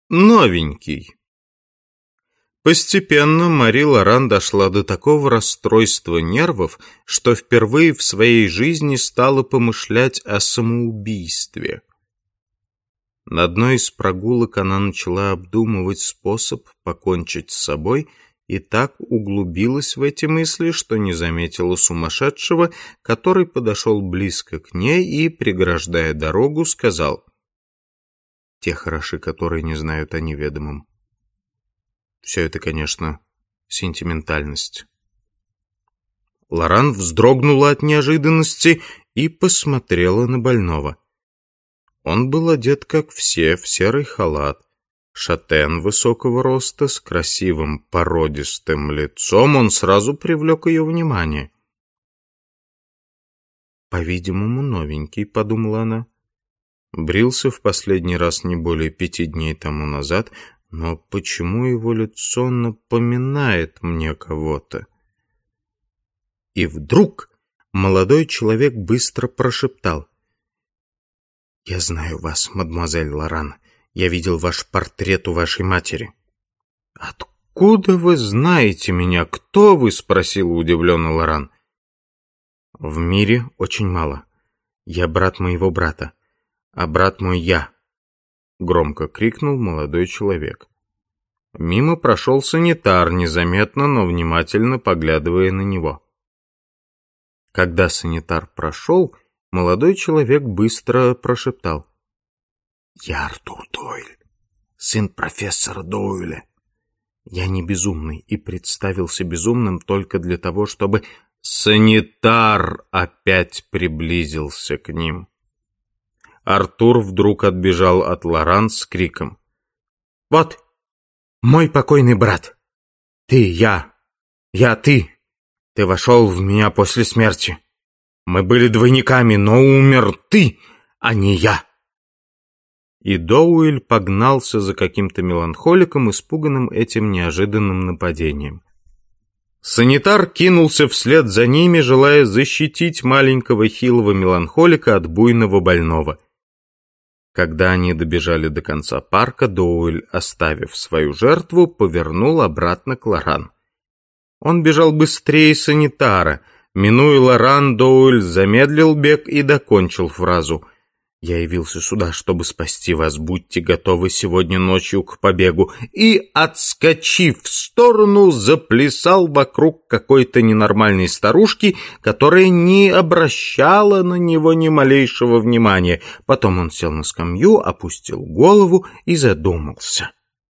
Новенький. Постепенно Мари Лоран дошла до такого расстройства нервов, что впервые в своей жизни стала помышлять о самоубийстве. На одной из прогулок она начала обдумывать способ покончить с собой и так углубилась в эти мысли, что не заметила сумасшедшего, который подошел близко к ней и, преграждая дорогу, сказал: «Те хороши, которые не знают о неведомом». Все это, конечно, сентиментальность. Лоран вздрогнула от неожиданности и посмотрела на больного. Он был одет, как все, в серый халат. Шатен высокого роста, с красивым породистым лицом, он сразу привлек ее внимание. «По-видимому, новенький», — подумала она. Брился в последний раз не более 5 дней тому назад, но почему его лицо напоминает мне кого-то? И вдруг молодой человек быстро прошептал: «Я знаю вас, мадемуазель Лоран. Я видел ваш портрет у вашей матери». «Откуда вы знаете меня? Кто вы?» — спросила удивленно Лоран. «В мире очень мало. Я брат моего брата, а брат мой я», — громко крикнул молодой человек. Мимо прошел санитар, незаметно, но внимательно поглядывая на него. Когда санитар прошел, молодой человек быстро прошептал: «Я Артур Дойль, сын профессора Доуэля. Я не безумный и представился безумным только для того, чтобы...» Санитар опять приблизился к ним. Артур вдруг отбежал от Лоран с криком: «Вот, мой покойный брат! Ты, я, ты! Ты вошел в меня после смерти. Мы были двойниками, но умер ты, а не я!» И Доуэль погнался за каким-то меланхоликом, испуганным этим неожиданным нападением. Санитар кинулся вслед за ними, желая защитить маленького хилого меланхолика от буйного больного. Когда они добежали до конца парка, Доуэль, оставив свою жертву, повернул обратно к Лоран. Он бежал быстрее санитара. Минуя Лоран, Доуэль замедлил бег и докончил фразу: «Я явился сюда, чтобы спасти вас. Будьте готовы сегодня ночью к побегу». И, отскочив в сторону, заплясал вокруг какой-то ненормальной старушки, которая не обращала на него ни малейшего внимания. Потом он сел на скамью, опустил голову и задумался.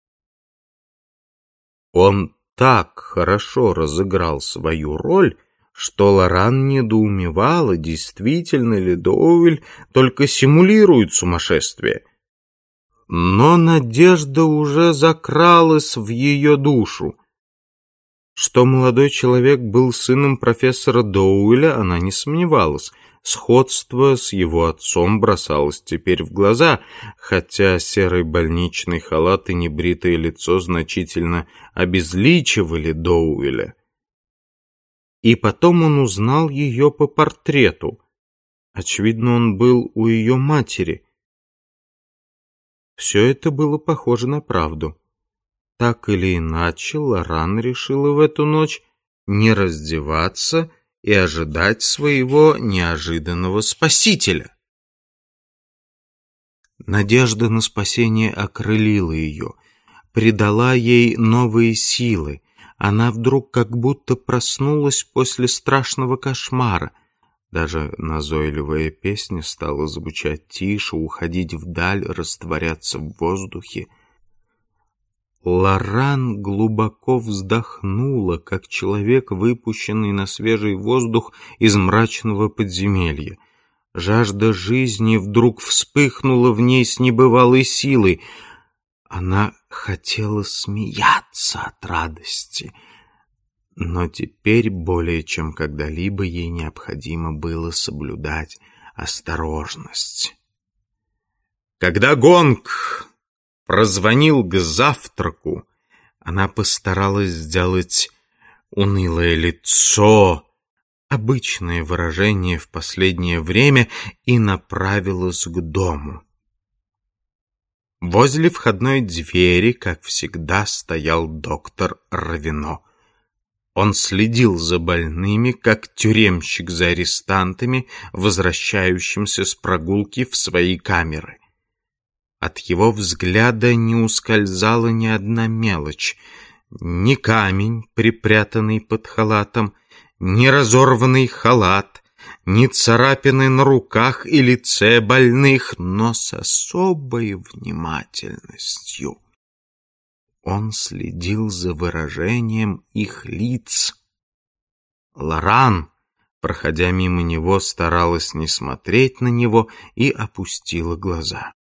Он так хорошо разыграл свою роль, что Лоран недоумевала, действительно ли Доуэль только симулирует сумасшествие. Но надежда уже закралась в ее душу. Что молодой человек был сыном профессора Доуэля, она не сомневалась. Сходство с его отцом бросалось теперь в глаза, хотя серый больничный халат и небритое лицо значительно обезличивали Доуэля. И потом он узнал ее по портрету. Очевидно, он был у ее матери. Все это было похоже на правду. Так или иначе, Лоран решила в эту ночь не раздеваться и ожидать своего неожиданного спасителя. Надежда на спасение окрылила ее, придала ей новые силы. Она вдруг как будто проснулась после страшного кошмара. Даже назойливая песня стала звучать тише, уходить вдаль, растворяться в воздухе. Лоран глубоко вздохнула, как человек, выпущенный на свежий воздух из мрачного подземелья. Жажда жизни вдруг вспыхнула в ней с небывалой силой. Она хотела смеяться от радости, но теперь более чем когда-либо ей необходимо было соблюдать осторожность. Когда гонг прозвонил к завтраку, она постаралась сделать унылое лицо, обычное выражение в последнее время, и направилась к дому. Возле входной двери, как всегда, стоял доктор Равино. Он следил за больными, как тюремщик за арестантами, возвращающимся с прогулки в свои камеры. От его взгляда не ускользала ни одна мелочь. Ни камень, припрятанный под халатом, ни разорванный халат, ни царапины на руках и лице больных, но с особой внимательностью он следил за выражением их лиц. Лоран, проходя мимо него, старалась не смотреть на него и опустила глаза.